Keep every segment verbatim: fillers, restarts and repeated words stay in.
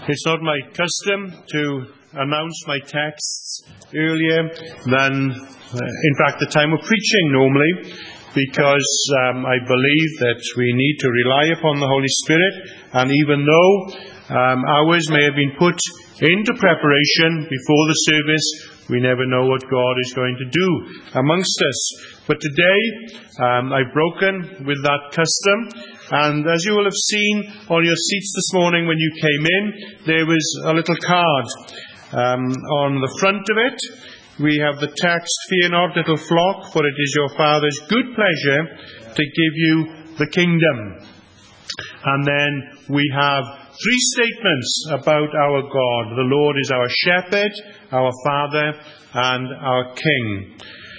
It's not my custom to announce my texts earlier than, uh, in fact, the time of preaching normally, because um, I believe that we need to rely upon the Holy Spirit, and even though um, hours may have been put into preparation before the service, we never know what God is going to do amongst us. But today, um, I've broken with that custom, and as you will have seen on your seats this morning when you came in, there was a little card. Um, on the front of it, we have the text, "Fear not, little flock, for it is your Father's good pleasure to give you the kingdom." And then we have three statements about our God. The Lord is our shepherd, our Father, and our King.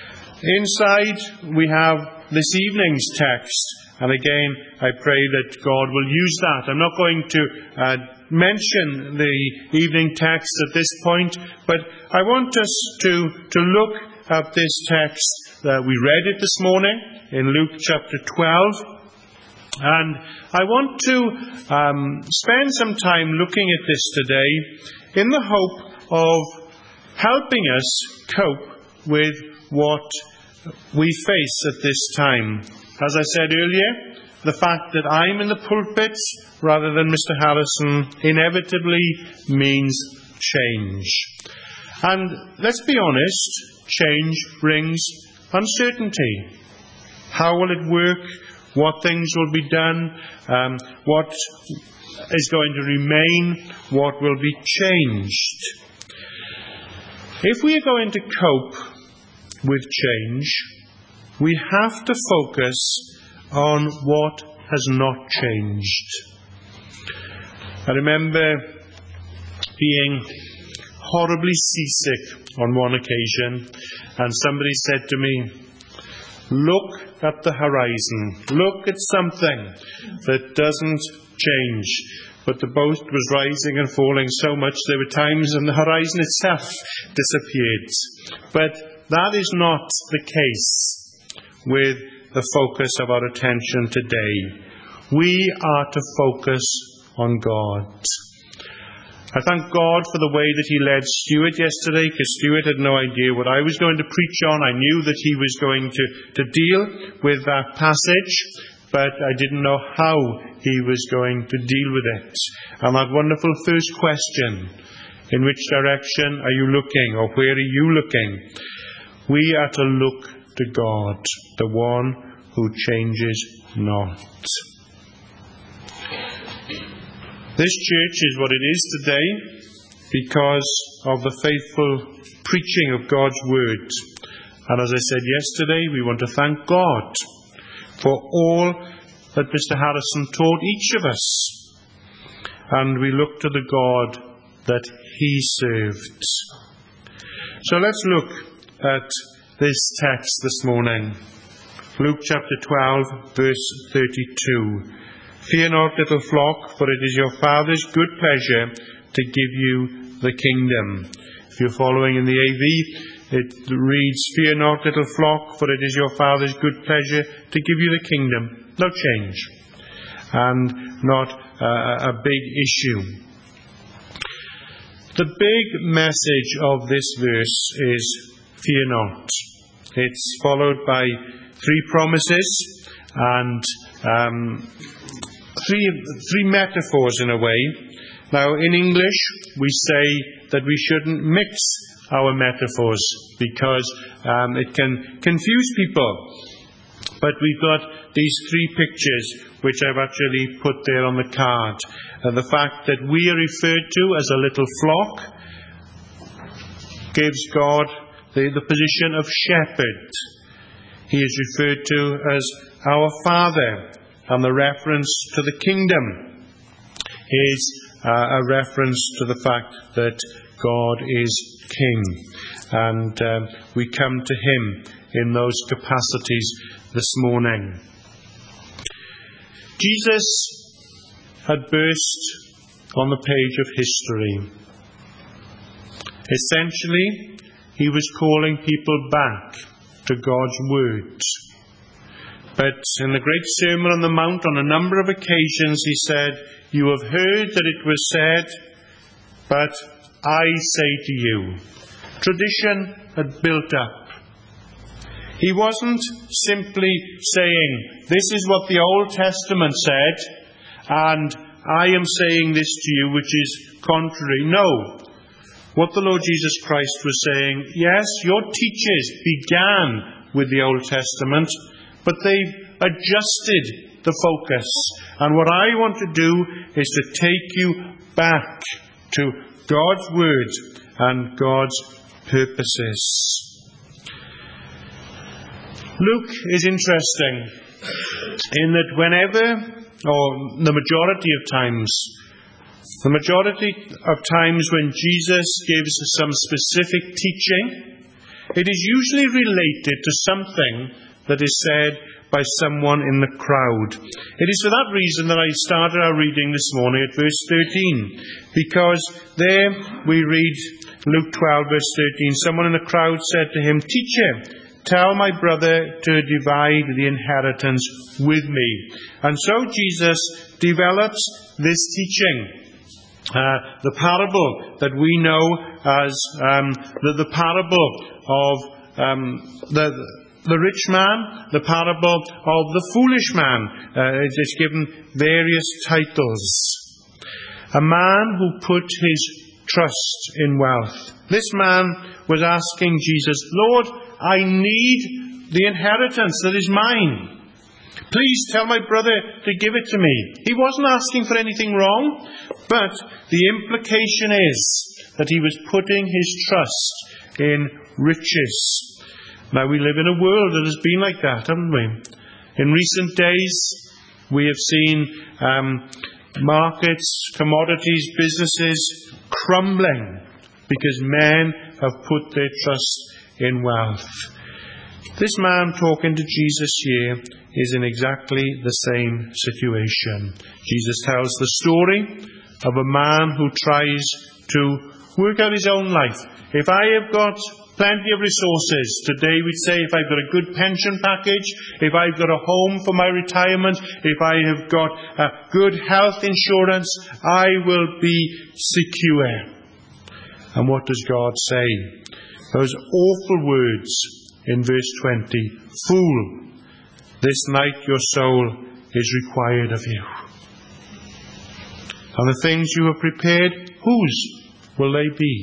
Inside, we have this evening's text. And again, I pray that God will use that. I'm not going to uh, mention the evening text at this point, but I want us to, to look at this text. Uh, we read it this morning in Luke chapter twelve. And I want to um, spend some time looking at this today in the hope of helping us cope with what we face at this time. As I said earlier, the fact that I'm in the pulpit rather than Mister Harrison inevitably means change. And let's be honest, change brings uncertainty. How will it work? What things will be done? Um, what is going to remain? What will be changed? If we are going to cope with change, we have to focus on what has not changed. I remember being horribly seasick on one occasion, and somebody said to me, "Look at the horizon. Look at something that doesn't change." But the boat was rising and falling so much there were times when the horizon itself disappeared. But that is not the case with the focus of our attention today. We are to focus on God. I thank God for the way that He led Stuart yesterday, because Stuart had no idea what I was going to preach on. I knew that he was going to, to deal with that passage, but I didn't know how he was going to deal with it. And that wonderful first question, in which direction are you looking, or where are you looking? We are to look to God, the one who changes not. This church is what it is today because of the faithful preaching of God's Word. And as I said yesterday, we want to thank God for all that Mister Harrison taught each of us. And we look to the God that He served. So let's look at this text this morning. Luke chapter twelve, verse thirty-two. "Fear not, little flock, for it is your Father's good pleasure to give you the kingdom." If you're following in the A V, it reads, "Fear not, little flock, for it is your Father's good pleasure to give you the kingdom." No change. And not uh, a big issue. The big message of this verse is, fear not. It's followed by three promises and um, three, three metaphors in a way. Now, in English, we say that we shouldn't mix our metaphors because um, it can confuse people. But we've got these three pictures which I've actually put there on the card. Uh, the fact that we are referred to as a little flock gives God the, the position of shepherd. He is referred to as our Father, and the reference to the kingdom is uh, a reference to the fact that God is King, and um, we come to Him in those capacities this morning. Jesus had burst on the page of history. Essentially, He was calling people back to God's Word. But in the great Sermon on the Mount, on a number of occasions, He said, "You have heard that it was said, But I say to you, tradition had built up. He wasn't simply saying, this is what the Old Testament said, and I am saying this to you, which is contrary. No. What the Lord Jesus Christ was saying, yes, your teachers began with the Old Testament, but they've adjusted the focus. And what I want to do is to take you back to God's Word and God's purposes. Luke is interesting in that whenever, or the majority of times, the majority of times when Jesus gives some specific teaching, it is usually related to something that is said by someone in the crowd. It is for that reason that I started our reading this morning at verse thirteen, because there we read Luke twelve verse thirteen, someone in the crowd said to him, "Teacher, tell my brother to divide the inheritance with me." And so Jesus develops this teaching. Uh, the parable that we know as um, the, the parable of um, the, the rich man, the parable of the foolish man. Uh, it's given various titles. A man who put his trust in wealth. This man was asking Jesus, "Lord, I need the inheritance that is mine. Please tell my brother to give it to me." He wasn't asking for anything wrong, but the implication is that he was putting his trust in riches. Now, we live in a world that has been like that, haven't we? In recent days, we have seen um, markets, commodities, businesses crumbling because men have put their trust in wealth. This man talking to Jesus here is in exactly the same situation. Jesus tells the story of a man who tries to work out his own life. If I have got plenty of resources, today we'd say if I've got a good pension package, if I've got a home for my retirement, if I have got a good health insurance, I will be secure. And what does God say? Those awful words in verse twenty. "Fool, this night your soul is required of you. And the things you have prepared, whose will they be?"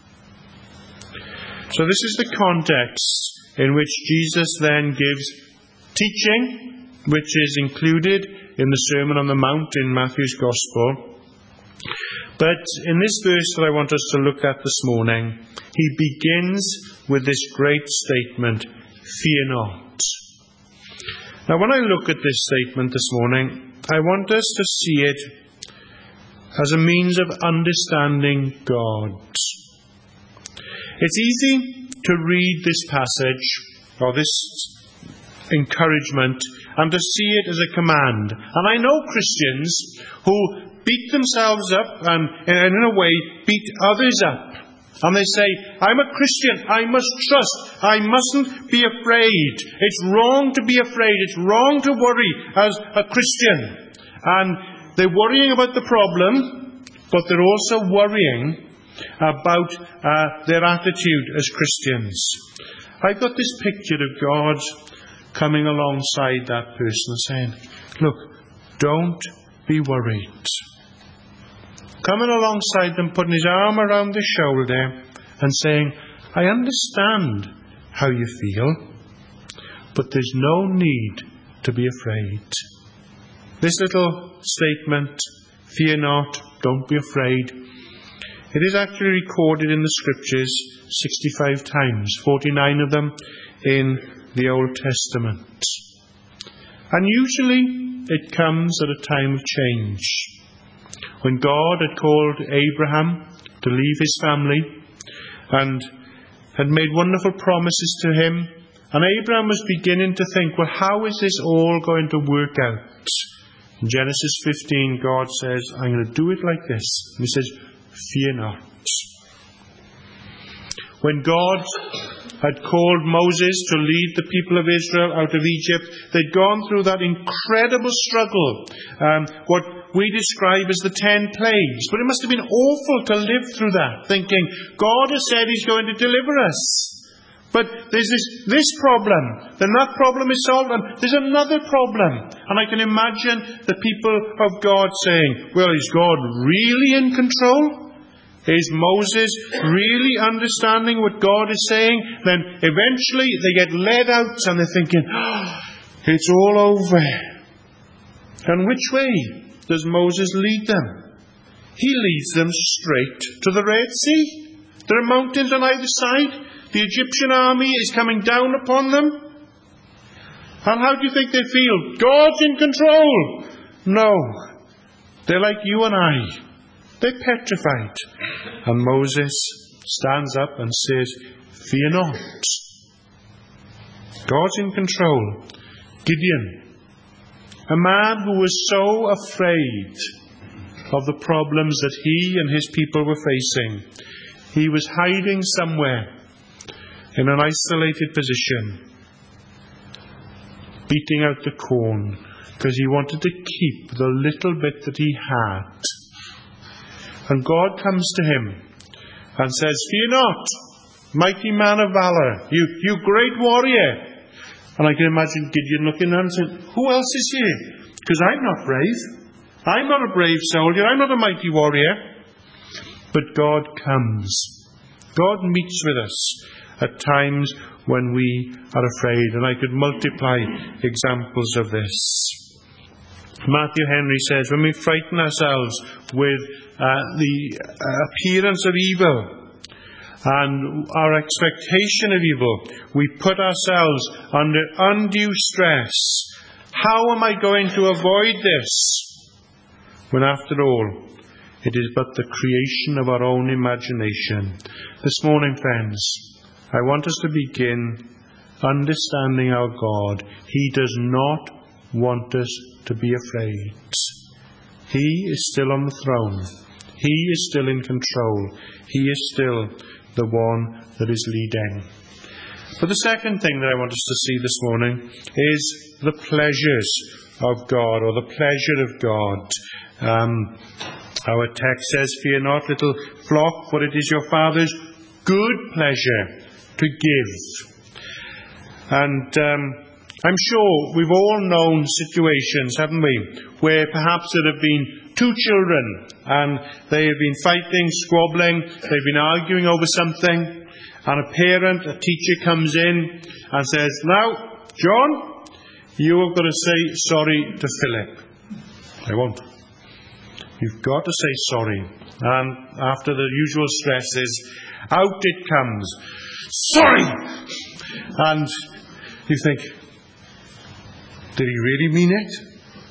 So this is the context in which Jesus then gives teaching, which is included in the Sermon on the Mount in Matthew's Gospel. But in this verse that I want us to look at this morning, he begins with this great statement, "Fear not." Now, when I look at this statement this morning, I want us to see it as a means of understanding God. It's easy to read this passage, or this encouragement, and to see it as a command. And I know Christians who beat themselves up and, and in a way, beat others up. And they say, "I'm a Christian, I must trust, I mustn't be afraid. It's wrong to be afraid, it's wrong to worry as a Christian." And they're worrying about the problem, but they're also worrying about uh, their attitude as Christians. I've got this picture of God coming alongside that person saying, "Look, don't be worried." Coming alongside them, putting his arm around their shoulder and saying, "I understand how you feel, but there's no need to be afraid." This little statement, "Fear not, don't be afraid," it is actually recorded in the Scriptures sixty-five times, forty-nine of them in the Old Testament. And usually it comes at a time of change. When God had called Abraham to leave his family and had made wonderful promises to him, and Abraham was beginning to think, well, how is this all going to work out? In Genesis fifteen, God says, "I'm going to do it like this." And he says, "Fear not." When God had called Moses to lead the people of Israel out of Egypt, they'd gone through that incredible struggle. Um, what we describe as the ten plagues. But it must have been awful to live through that, thinking, God has said he's going to deliver us. But there's this, this problem. Then that problem is solved, and there's another problem. And I can imagine the people of God saying, well, is God really in control? Is Moses really understanding what God is saying? Then eventually they get led out and they're thinking, oh, it's all over. And which way does Moses lead them? He leads them straight to the Red Sea. There are mountains on either side. The Egyptian army is coming down upon them. And how do you think they feel? God's in control. No. They're like you and I. They're petrified. And Moses stands up and says, fear not. God's in control. Gideon, a man who was so afraid of the problems that he and his people were facing, he was hiding somewhere in an isolated position, beating out the corn, because he wanted to keep the little bit that he had. And God comes to him and says, fear not, mighty man of valor, you, you great warrior. And I can imagine Gideon looking at him and saying, who else is here? Because I'm not brave. I'm not a brave soldier. I'm not a mighty warrior. But God comes. God meets with us at times when we are afraid. And I could multiply examples of this. Matthew Henry says, when we frighten ourselves with uh, the uh, appearance of evil and our expectation of evil, we put ourselves under undue stress. How am I going to avoid this? When after all, it is but the creation of our own imagination. This morning, friends, I want us to begin understanding our God. He does not want us to be afraid. He is still on the throne. He is still in control. He is still the one that is leading. But the second thing that I want us to see this morning is the pleasures of God, or the pleasure of God. Um, our text says, fear not, little flock, for it is your Father's good pleasure to give. And um, I'm sure we've all known situations, haven't we, where perhaps there have been two children and they have been fighting, squabbling, they've been arguing over something, and a parent, a teacher comes in and says, now, John, you have got to say sorry to Philip. I won't. You've got to say sorry. And after the usual stresses, out it comes. Sorry! And you think, did he really mean it?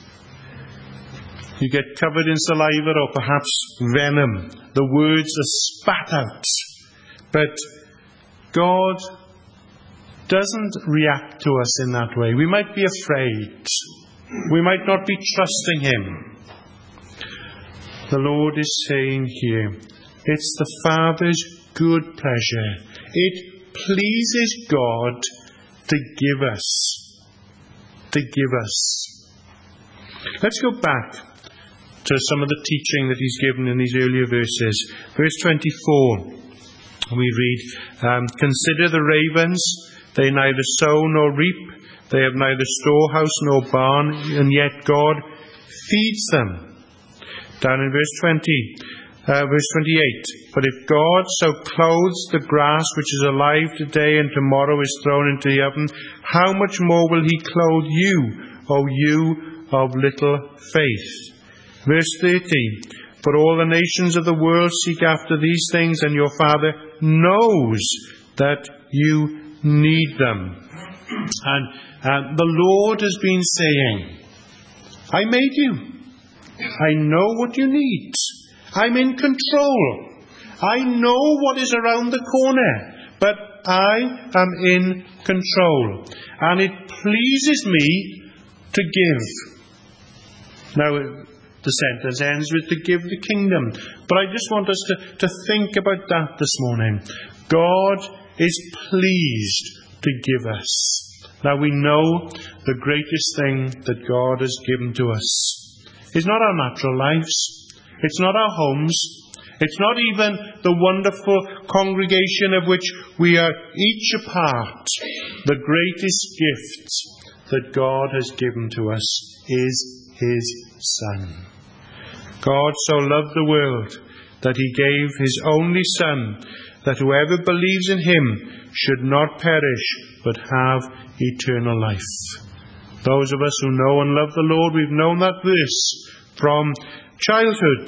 You get covered in saliva or perhaps venom. The words are spat out. But God doesn't react to us in that way. We might be afraid. We might not be trusting Him. The Lord is saying here, it's the Father's good pleasure. It pleases God to give us. To give us. Let's go back to some of the teaching that He's given in these earlier verses. Verse twenty-four, we read, um, consider the ravens, they neither sow nor reap, they have neither storehouse nor barn, and yet God feeds them. Down in verse twenty, uh, verse twenty-eight, but if God so clothes the grass which is alive today and tomorrow is thrown into the oven, how much more will He clothe you, O you of little faith? Verse thirty, for all the nations of the world seek after these things, and your Father knows that you need them. And uh, the Lord has been saying, I made you. I know what you need. I'm in control. I know what is around the corner, but I am in control. And it pleases me to give. Now, the sentence ends with to give the kingdom. But I just want us to, to think about that this morning. God is pleased to give us. Now we know the greatest thing that God has given to us is not our natural lives. It's not our homes. It's not even the wonderful congregation of which we are each a part. The greatest gift that God has given to us is His Son. God so loved the world that He gave His only Son, that whoever believes in Him should not perish but have eternal life. Those of us who know and love the Lord, we've known that verse from childhood.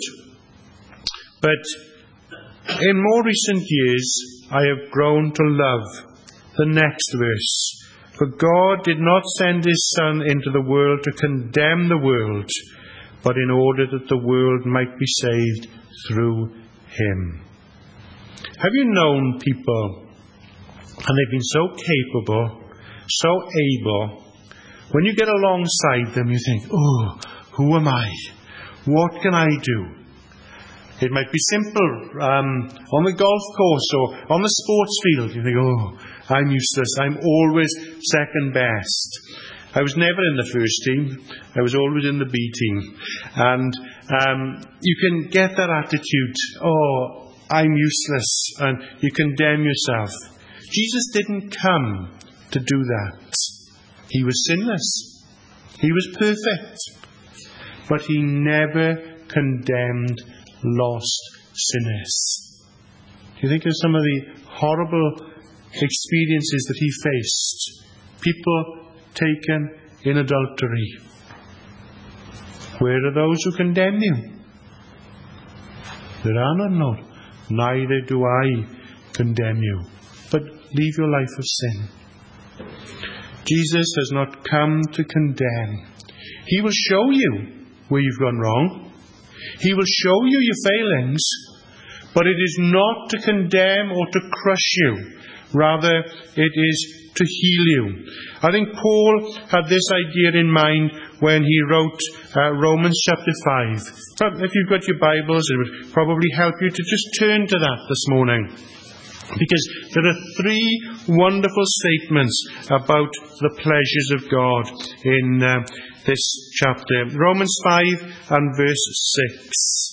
But in more recent years, I have grown to love the next verse. For God did not send His Son into the world to condemn the world, but in order that the world might be saved through Him. Have you known people, and they've been so capable, so able, when you get alongside them you think, oh, who am I? What can I do? It might be simple, um, on the golf course or on the sports field. You think, oh, I'm useless. I'm always second best. I was never in the first team. I was always in the B team. And um, you can get that attitude, oh, I'm useless, and you condemn yourself. Jesus didn't come to do that. He was sinless. He was perfect. But He never condemned lost sinners. Do you think of some of the horrible experiences that He faced? People taken in adultery. Where are those who condemn you? There are none, Lord. Neither do I condemn you. But leave your life of sin. Jesus has not come to condemn. He will show you where you've gone wrong. He will show you your failings, but it is not to condemn or to crush you. Rather, it is to heal you. I think Paul had this idea in mind when he wrote uh, Romans chapter five. If you've got your Bibles, it would probably help you to just turn to that this morning. Because there are three wonderful statements about the pleasures of God in uh, this chapter. Romans five and verse six.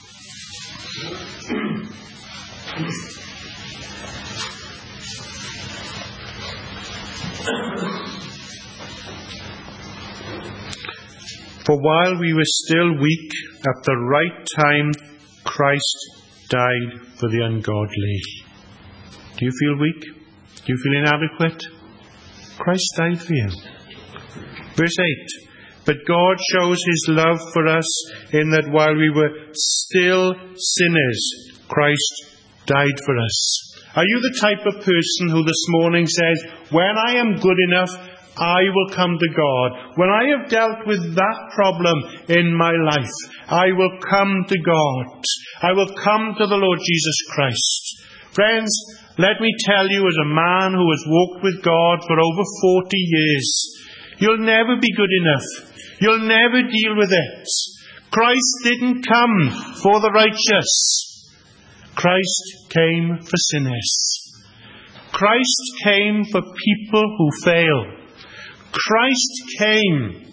For while we were still weak, at the right time, Christ died for the ungodly. Do you feel weak? Do you feel inadequate? Christ died for you. Verse eight. But God shows His love for us in that while we were still sinners, Christ died for us. Are you the type of person who this morning says, when I am good enough, I will come to God. When I have dealt with that problem in my life, I will come to God. I will come to the Lord Jesus Christ. Friends, let me tell you, as a man who has walked with God for over forty years, you'll never be good enough. You'll never deal with it. Christ didn't come for the righteous. Christ came for sinners. Christ came for people who fail. Christ came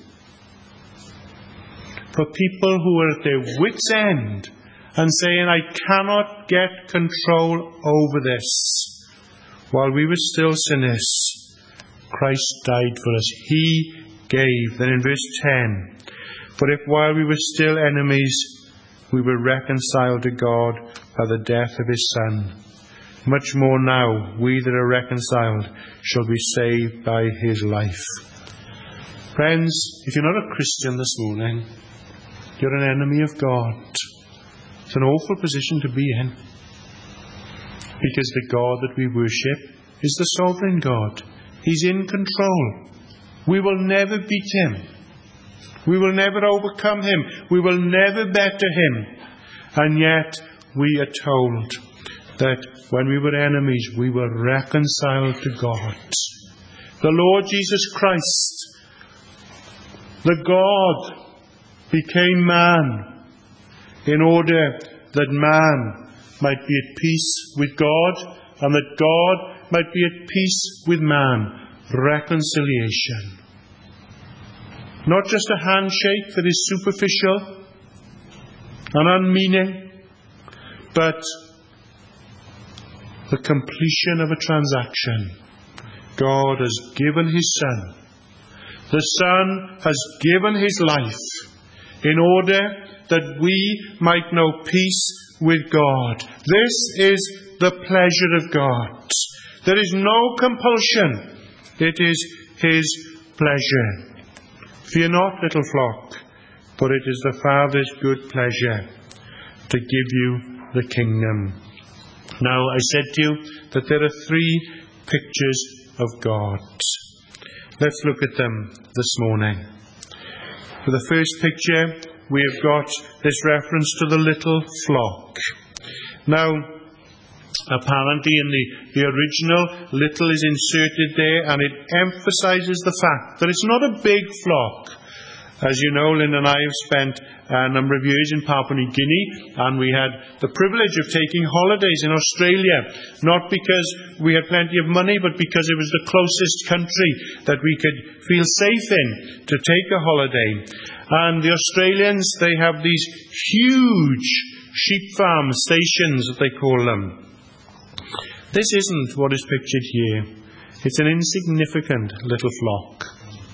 for people who are at their wits' end and saying, I cannot get control over this. While we were still sinners, Christ died for us. He gave. Then in verse ten, for if while we were still enemies, we were reconciled to God by the death of His Son, much more now, we that are reconciled shall be saved by His life. Friends, if you're not a Christian this morning, you're an enemy of God. It's an awful position to be in. Because the God that we worship is the sovereign God. He's in control. We will never beat Him. We will never overcome Him. We will never better Him. And yet we are told that when we were enemies, we were reconciled to God. The Lord Jesus Christ, the God, became man in order that man might be at peace with God and that God might be at peace with man. Reconciliation. Not just a handshake that is superficial, and unmeaning, but the completion of a transaction. God has given His Son. The Son has given His life in order that we might know peace with God. This is the pleasure of God. There is no compulsion. It is His pleasure. Fear not, little flock, for it is the Father's good pleasure to give you the kingdom. Now, I said to you that there are three pictures of God. Let's look at them this morning. For the first picture, we have got this reference to the little flock. Now, apparently in the, the original, little is inserted there, and it emphasises the fact that it's not a big flock. As you know, Lynn and I have spent a number of years in Papua New Guinea, and we had the privilege of taking holidays in Australia, not because we had plenty of money, but because it was the closest country that we could feel safe in to take a holiday. And the Australians, they have these huge sheep farm stations, that they call them. This isn't what is pictured here. It's an insignificant little flock.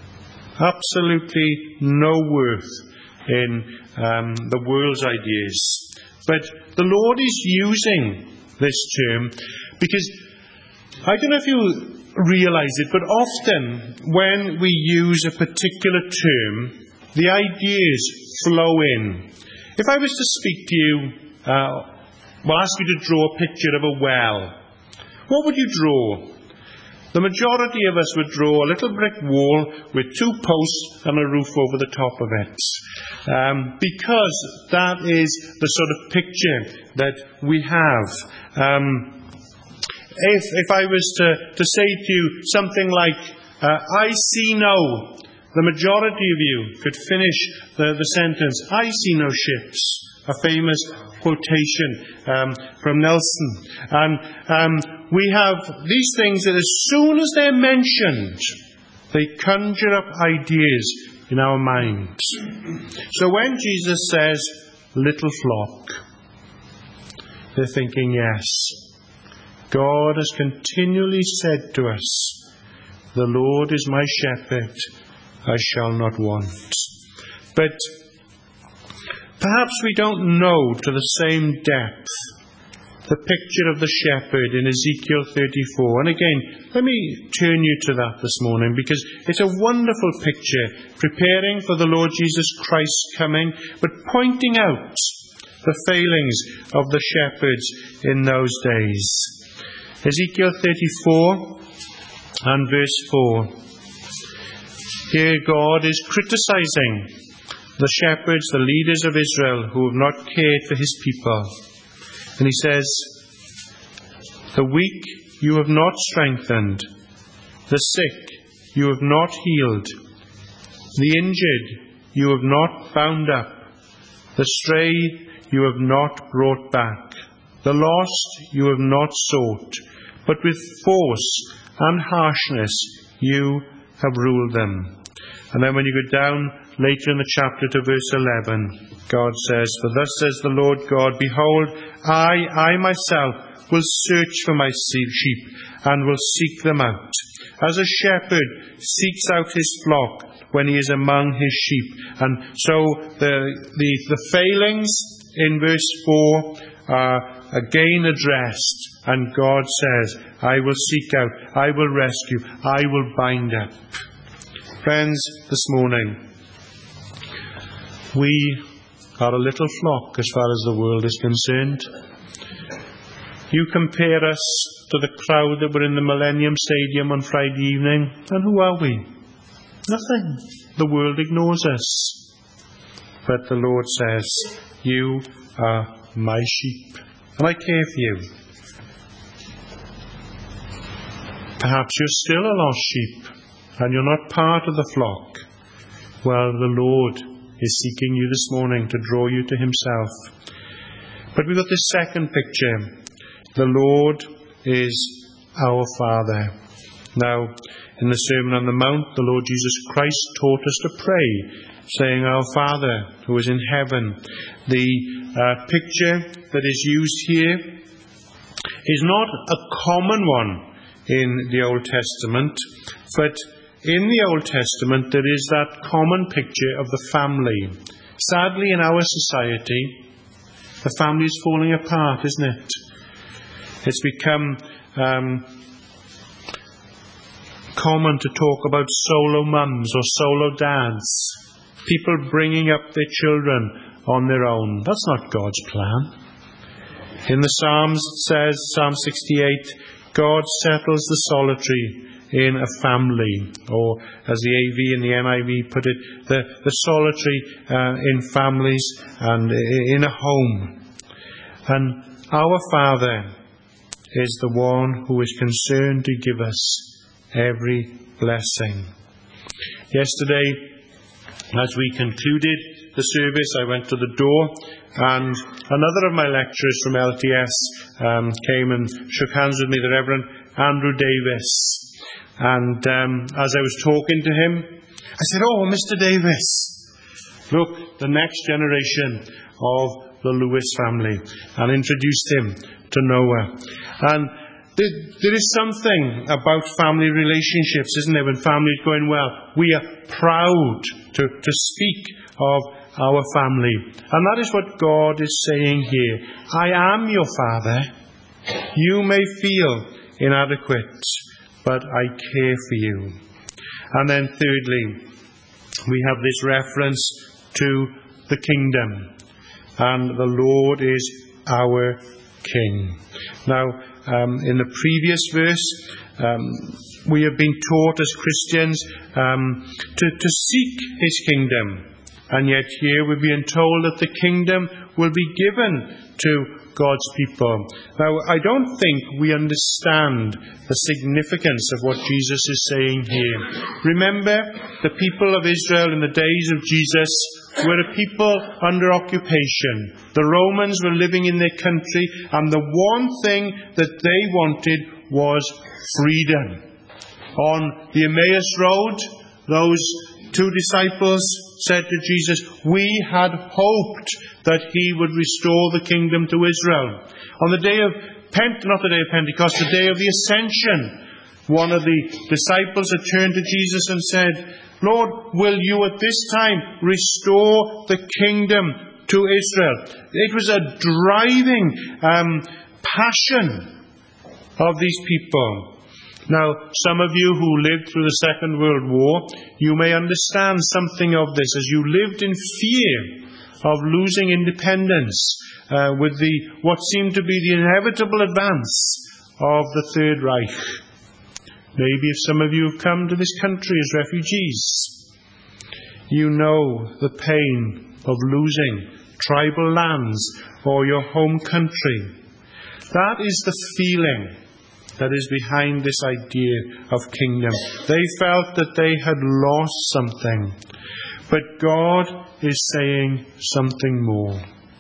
Absolutely no worth in um, the world's ideas. But the Lord is using this term because, I don't know if you realise it, but often when we use a particular term, the ideas flow in. If I was to speak to you, uh, well, ask you to draw a picture of a well, what would you draw? The majority of us would draw a little brick wall with two posts and a roof over the top of it. Um, because that is the sort of picture that we have. Um, if, if I was to, to say to you something like, uh, I see no, the majority of you could finish the, the sentence, I see no ships. A famous quotation um, from Nelson. And um, we have these things that as soon as they're mentioned, they conjure up ideas in our minds. So when Jesus says, little flock, they're thinking, yes, God has continually said to us, the Lord is my shepherd, I shall not want. But perhaps we don't know to the same depth the picture of the shepherd in Ezekiel thirty-four. And again, let me turn you to that this morning, because it's a wonderful picture, preparing for the Lord Jesus Christ's coming, but pointing out the failings of the shepherds in those days. Ezekiel thirty-four and verse four. Here God is criticising the shepherds, the leaders of Israel, who have not cared for His people. And He says, the weak you have not strengthened, the sick you have not healed, the injured you have not bound up, the stray you have not brought back, the lost you have not sought, but with force and harshness you have ruled them. And then when you go down later in the chapter to verse eleven, God says, for thus says the Lord God, behold, I, I myself will search for my sheep and will seek them out. As a shepherd seeks out his flock when he is among his sheep. And so the, the, the failings in verse four are again addressed. And God says, I will seek out, I will rescue, I will bind up. Friends, this morning, we are a little flock as far as the world is concerned. You compare us to the crowd that were in the Millennium Stadium on Friday evening, and who are we? Nothing. The world ignores us. But the Lord says, you are my sheep, and I care for you. Perhaps you're still a lost sheep, and you're not part of the flock. Well, the Lord is seeking you this morning to draw you to Himself. But we've got this second picture. The Lord is our Father. Now, in the Sermon on the Mount, the Lord Jesus Christ taught us to pray, saying, Our Father, who is in heaven. The uh, picture that is used here is not a common one in the Old Testament, but in the Old Testament there is that common picture of the family. Sadly, in our society, the family is falling apart, isn't it? It's become um, common to talk about solo mums or solo dads, people bringing up their children on their own. That's not God's plan. In the Psalms it says, Psalm sixty-eight, God settles the solitary in a family, or as the A V and the N I V put it, the, the solitary uh, in families and in a home. And our Father is the one who is concerned to give us every blessing. Yesterday, as we concluded the service, I went to the door, and another of my lecturers from L T S um, came and shook hands with me, the Reverend Andrew Davis. And um, as I was talking to him, I said, "Oh, Mister Davis, look, the next generation of the Lewis family," and introduced him to Noah. And there is something about family relationships, isn't there, when families are going well. We are proud to, to speak of our family. And that is what God is saying here. I am your Father. You may feel inadequate, but I care for you. And then thirdly, we have this reference to the kingdom. And the Lord is our King. Now, um, in the previous verse, um, we have been taught as Christians um, to, to seek His kingdom. And yet here we're being told that the kingdom will be given to God's people. Now, I don't think we understand the significance of what Jesus is saying here. Remember, the people of Israel in the days of Jesus were a people under occupation. The Romans were living in their country, and the one thing that they wanted was freedom. On the Emmaus Road, those two disciples said to Jesus, "We had hoped that He would restore the kingdom to Israel." On the day of Pent, not the day of Pentecost, the day of the Ascension, one of the disciples had turned to Jesus and said, "Lord, will you at this time restore the kingdom to Israel?" It was a driving um, passion of these people. Now, some of you who lived through the Second World War, you may understand something of this as you lived in fear of losing independence uh, with the what seemed to be the inevitable advance of the Third Reich. Maybe if some of you have come to this country as refugees, you know the pain of losing tribal lands or your home country. That is the feeling that is behind this idea of kingdom. They felt that they had lost something. But God is saying something more.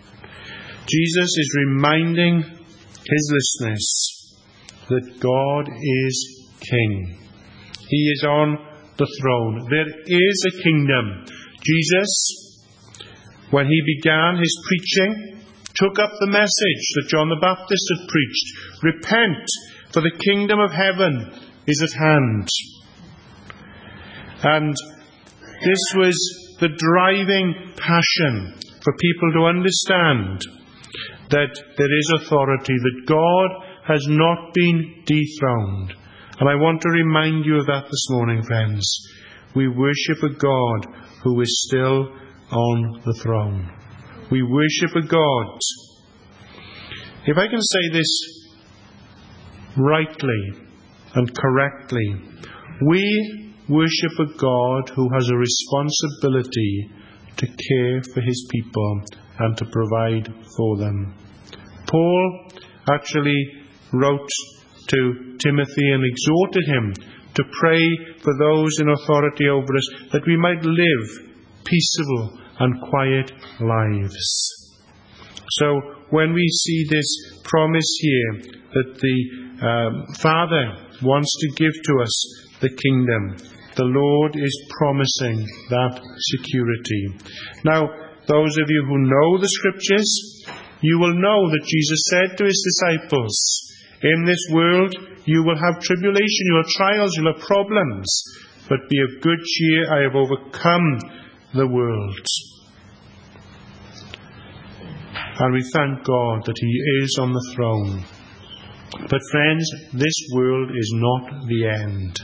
Jesus is reminding His listeners that God is King. He is on the throne. There is a kingdom. Jesus, when He began His preaching, took up the message that John the Baptist had preached. Repent, for the kingdom of heaven is at hand. And this was the driving passion for people to understand that there is authority, that God has not been dethroned. And I want to remind you of that this morning, friends. We worship a God who is still on the throne. We worship a God. If I can say this rightly and correctly, we worship a God who has a responsibility to care for His people and to provide for them. Paul actually wrote to Timothy and exhorted him to pray for those in authority over us, that we might live peaceable and quiet lives. So when we see this promise here that the um, Father wants to give to us the kingdom, the Lord is promising that security. Now, those of you who know the Scriptures You will know that Jesus said to his disciples, in this world you will have tribulation, you will have trials, you will have problems, but be of good cheer, I have overcome the world. And we thank God that he is on the throne. But friends, this world is not the end.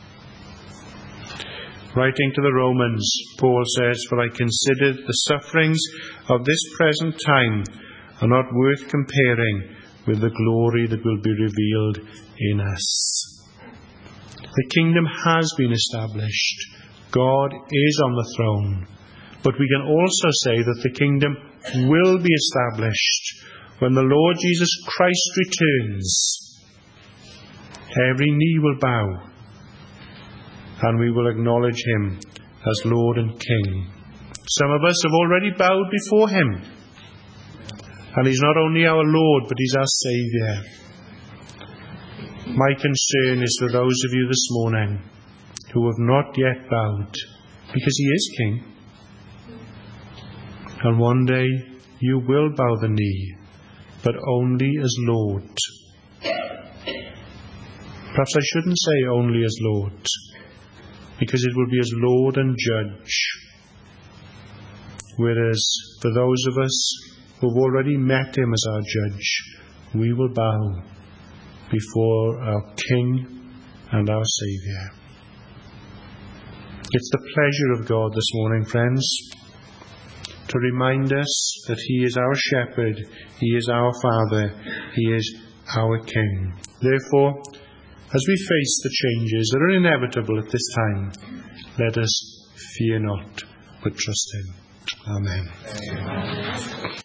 Writing to the Romans, Paul says, for I consider the sufferings of this present time are not worth comparing with the glory that will be revealed in us. The kingdom has been established. God is on the throne. But we can also say that the kingdom will be established when the Lord Jesus Christ returns. Every knee will bow, and we will acknowledge him as Lord and King. Some of us have already bowed before him. And he's not only our Lord, but he's our Saviour. My concern is for those of you this morning who have not yet bowed, because he is King. And one day you will bow the knee, but only as Lord. Perhaps I shouldn't say only as Lord, because it will be as Lord and Judge. Whereas for those of us who have already met him as our Judge, we will bow before our King and our Saviour. It's the pleasure of God this morning, friends, to remind us that he is our shepherd, he is our Father, he is our King. Therefore, as we face the changes that are inevitable at this time, let us fear not, but trust him. Amen. Amen.